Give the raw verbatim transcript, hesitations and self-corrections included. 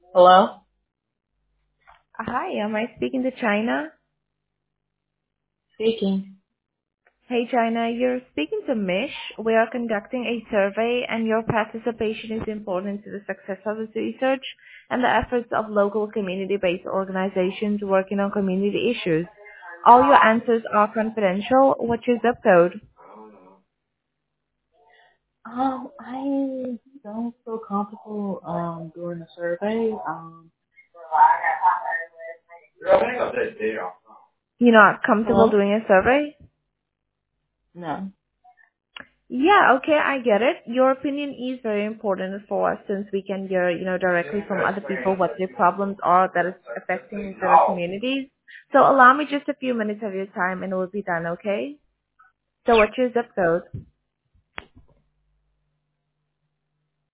Hello? Hi, am I speaking to China? Speaking. Hey China, you're speaking to Mish. We are conducting a survey and your participation is important to the success of this research and the efforts of local community-based organizations working on community issues. All your answers are confidential. What's your zip code? Um, I don't feel comfortable um doing a survey. Um, You're not comfortable hello? doing a survey? No. Yeah, okay, I get it. Your opinion is very important for us since we can hear, you know, directly from other people what their problems are that is affecting their communities. So allow me just a few minutes of your time and it will be done, okay? So what's your zip code?